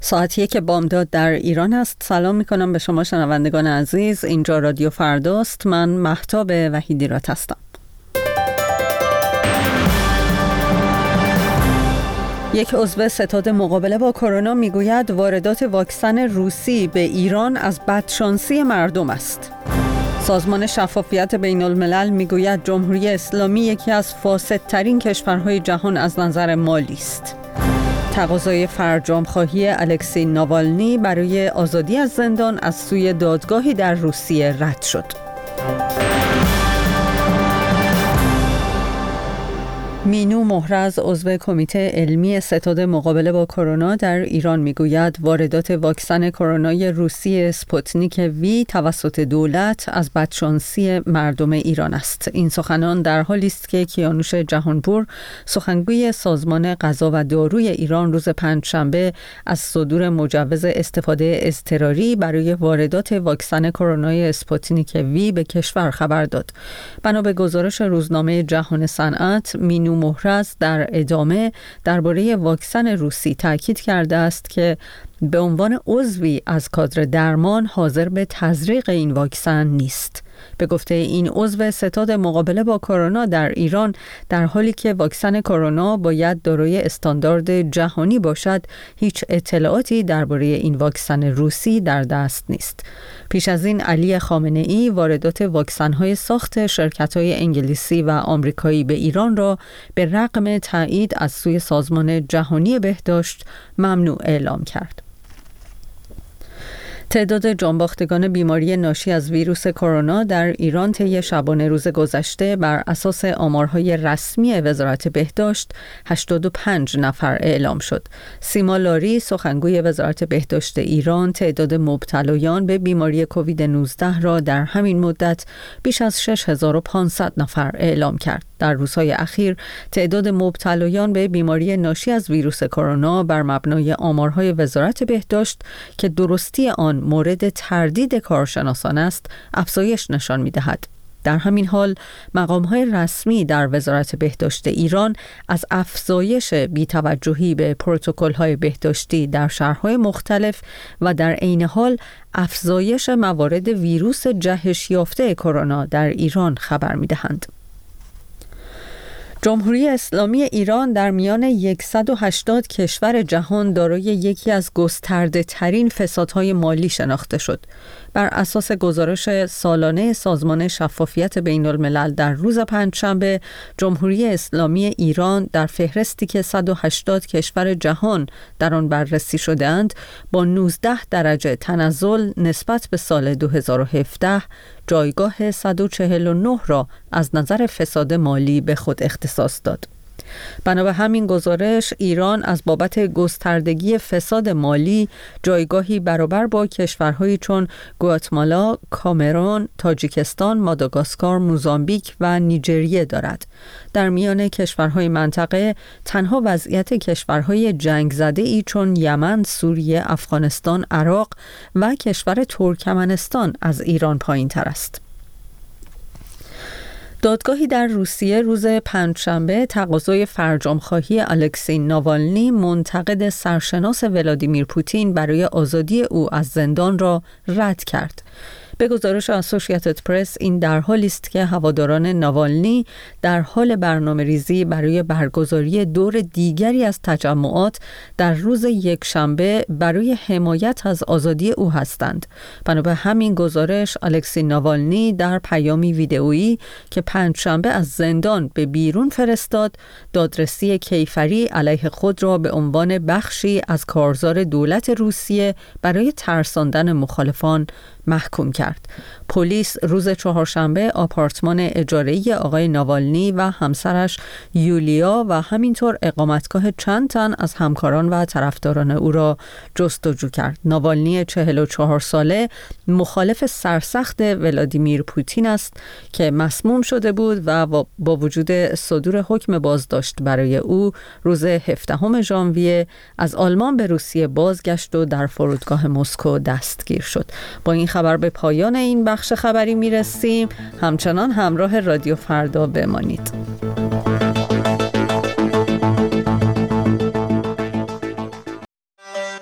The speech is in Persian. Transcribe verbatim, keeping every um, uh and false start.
ساعت یک بامداد در ایران است. سلام میکنم به شما شنوندگان عزیز. اینجا رادیو فرداست. من مهتاب وحیدی رات هستم. یک عضو ستاد مقابله با کرونا میگوید واردات واکسن روسی به ایران از بدشانسی مردم است. سازمان شفافیت بین الملل میگوید جمهوری اسلامی یکی از فاسدترین کشورهای جهان از نظر مالی است. تقاضای فرجام‌خواهی الکسی ناوالنی برای آزادی از زندان از سوی دادگاهی در روسیه رد شد. مینو محرز عضو کمیته علمی ستاد مقابله با کرونا در ایران میگوید واردات واکسن کرونای روسی اسپوتنیک وی توسط دولت از بدشانسی مردم ایران است. این سخنان در حالی است که کیانوش جهانپور سخنگوی سازمان غذا و داروی ایران روز پنجشنبه از صدور مجوز استفاده اضطراری برای واردات واکسن کرونای اسپوتنیک وی به کشور خبر داد. بنا به گزارش روزنامه جهان صنعت، مینو محرز در ادامه درباره واکسن روسی تاکید کرده است که به عنوان عضوی از کادر درمان حاضر به تزریق این واکسن نیست. به گفته این عضو ستاد مقابله با کرونا در ایران، در حالی که واکسن کرونا باید دارای استاندارد جهانی باشد، هیچ اطلاعاتی درباره این واکسن روسی در دست نیست. پیش از این علی خامنه‌ای واردات واکسن‌های ساخت شرکت‌های انگلیسی و آمریکایی به ایران را به رغم تایید از سوی سازمان جهانی بهداشت ممنوع اعلام کرد. تعداد جانباختگان بیماری ناشی از ویروس کرونا در ایران طی شبانه روز گذشته بر اساس آمارهای رسمی وزارت بهداشت هشتاد و پنج نفر اعلام شد. سیما لاری سخنگوی وزارت بهداشت ایران تعداد مبتلایان به بیماری کووید نوزده را در همین مدت بیش از شش هزار و پانصد نفر اعلام کرد. در روزهای اخیر تعداد مبتلایان به بیماری ناشی از ویروس کرونا بر مبنای آمارهای وزارت بهداشت که درستی آن مورد تردید کارشناسان است، افزایش نشان می‌دهد. در همین حال مقام‌های رسمی در وزارت بهداشت ایران از افزایش بی‌توجهی به پروتکل‌های بهداشتی در شهرهای مختلف و در عین حال افزایش موارد ویروس جهش یافته کرونا در ایران خبر می‌دهند. جمهوری اسلامی ایران در میان صد و هشتاد کشور جهان دارای یکی از گسترده ترین فسادهای مالی شناخته شد. بر اساس گزارش سالانه سازمان شفافیت بین الملل در روز پنجشنبه، جمهوری اسلامی ایران در فهرستی که صد و هشتاد کشور جهان در آن بررسی شده‌اند با نوزده درجه تنزل نسبت به سال دو هزار و هفده جایگاه صد و چهل و نه را از نظر فساد مالی به خود اختصاص داد. بنا به همین گزارش، ایران از بابت گستردگی فساد مالی جایگاهی برابر با کشورهایی چون گواتمالا، کامرون، تاجیکستان، ماداگاسکار، موزامبیک و نیجریه دارد. در میان کشورهای منطقه تنها وضعیت کشورهای جنگ زده ای چون یمن، سوریه، افغانستان، عراق و کشور ترکمنستان از ایران پایین تر است. دادگاهی در روسیه روز پنجشنبه تقاضای فرجام‌خواهی الکسی ناوالنی منتقد سرشناس ولادیمیر پوتین برای آزادی او از زندان را رد کرد. به گزارش اسوسییتد پرس، این در حالی است که هواداران ناوالنی در حال برنامه‌ریزی برای برگزاری دور دیگری از تجمعات در روز یکشنبه برای حمایت از آزادی او هستند. بنا به همین گزارش، الکسی ناوالنی در پیامی ویدئویی که پنجشنبه از زندان به بیرون فرستاد، دادرسی کیفری علیه خود را به عنوان بخشی از کارزار دولت روسیه برای ترساندن مخالفان محکوم کرد. پلیس روز چهارشنبه آپارتمان اجاره‌ای آقای ناوالنی و همسرش یولیا و همینطور اقامتگاه چند تن از همکاران و طرفداران او را جستجو کرد. ناوالنی چهل و چهار ساله مخالف سرسخت ولادیمیر پوتین است که مسموم شده بود و با وجود صدور حکم بازداشت برای او روز هفدهم ژانویه از آلمان به روسیه بازگشت و در فرودگاه مسکو دستگیر شد. با این خبر به پایان این بخش خبری میرسیم. همچنان همراه رادیو فردا بمانید.